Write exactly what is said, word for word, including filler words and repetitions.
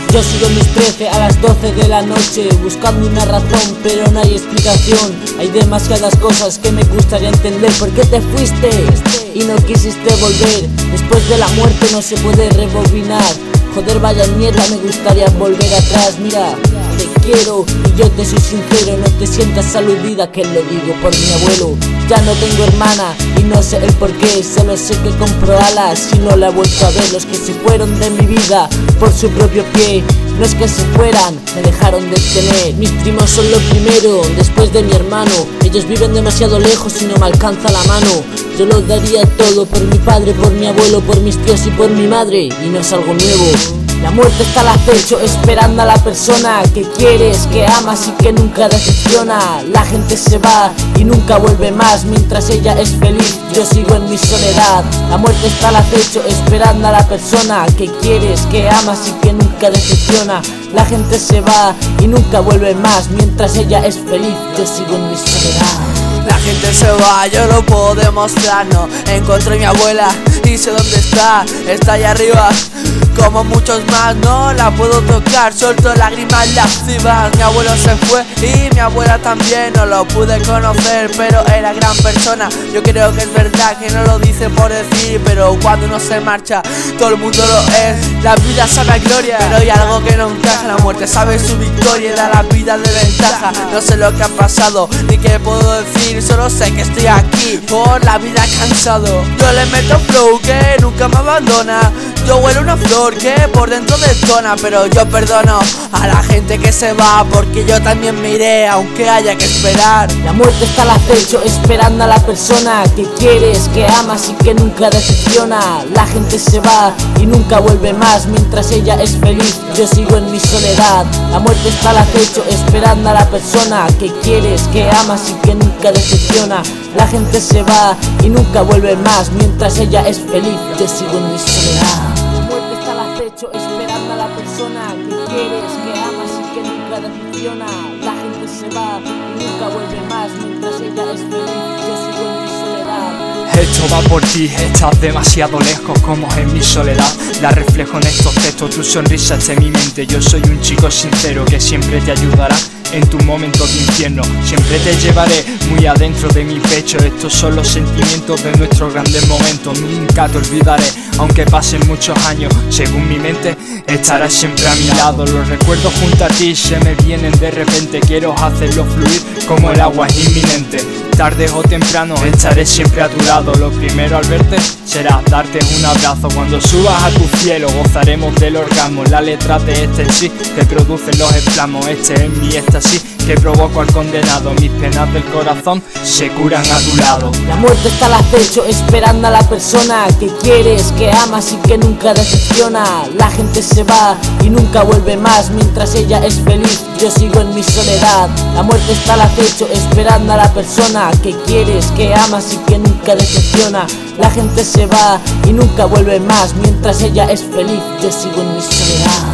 Yo sigo mis trece a las doce de la noche, buscando una razón, pero no hay explicación. Hay demasiadas cosas que me gustaría entender. ¿Por qué te fuiste y no quisiste volver? Después de la muerte no se puede rebobinar. Joder, vaya mierda, me gustaría volver atrás. Mira, te quiero y yo te soy sincero. No te sientas aludida, que lo digo por mi abuelo. Ya no tengo hermana y no sé el porqué. Solo sé que compro alas y no la he vuelto a ver. Los que se fueron de mi vida por su propio pie, no es que se fueran, me dejaron de tener. Mis primos son lo primero, después de mi hermano. Ellos viven demasiado lejos y no me alcanza la mano. Yo lo daría todo por mi padre, por mi abuelo, por mis tíos y por mi madre. Y no es algo nuevo. La muerte está al acecho, esperando a la persona que quieres, que amas y que nunca decepciona. La gente se va y nunca vuelve más, mientras ella es feliz, yo sigo en mi soledad. La muerte está al acecho, esperando a la persona que quieres, que amas y que nunca decepciona. La gente se va y nunca vuelve más, mientras ella es feliz, yo sigo en mi soledad. La gente se va, yo lo puedo demostrar, no encontré a mi abuela y sé dónde está, está allá arriba. Como muchos más, no la puedo tocar, suelto lágrimas lascivas. Mi abuelo se fue y mi abuela también, no lo pude conocer, pero era gran persona. Yo creo que es verdad que no lo dice por decir, pero cuando uno se marcha, todo el mundo lo es. La vida sabe a gloria, pero hay algo que no encaja. La muerte sabe su victoria y da la vida de ventaja. No sé lo que ha pasado, ni qué puedo decir, solo sé que estoy aquí, por la vida cansado. Yo le meto flow que nunca me abandona. Yo huelo una flor que por dentro detona, pero yo perdono a la gente que se va, porque yo también me iré, aunque haya que esperar. La muerte está al acecho, esperando a la persona que quieres, que amas y que nunca decepciona. La gente se va y nunca vuelve más, mientras ella es feliz, yo sigo en mi soledad. La muerte está al acecho, esperando a la persona que quieres, que amas y que nunca decepciona. La gente se va y nunca vuelve más, mientras ella es feliz, yo sigo en mi soledad. La muerte está al acecho, esperando a la persona que quieres, que amas y que nunca decepciona. La gente se va y nunca vuelve más, mientras ella es feliz, yo sigo en mi soledad. Esto va por ti, estás demasiado lejos, como en mi soledad. La reflejo en estos textos, tu sonrisa está en mi mente. Yo soy un chico sincero que siempre te ayudará en tus momentos de infierno. Siempre te llevaré muy adentro de mi pecho. Estos son los sentimientos de nuestros grandes momentos. Nunca te olvidaré, aunque pasen muchos años. Según mi mente, estarás siempre a mi lado. Los recuerdos junto a ti se me vienen de repente. Quiero hacerlo fluir como el agua es inminente. Tarde o temprano estaré siempre a tu lado. Lo primero al verte será darte un abrazo. Cuando subas a tu cielo gozaremos del orgasmo. La letra de este en sí te producen los exclamos. Este es mi éxtasis que provoco al condenado. Mis penas del corazón se curan a tu lado. La muerte está al acecho, esperando a la persona que quieres, que amas y que nunca decepciona. La gente se va y nunca vuelve más, mientras ella es feliz, yo sigo en mi soledad. La muerte está al acecho, esperando a la persona que quieres, que amas y que nunca decepciona. La gente se va y nunca vuelve más, mientras ella es feliz, yo sigo en mi soledad.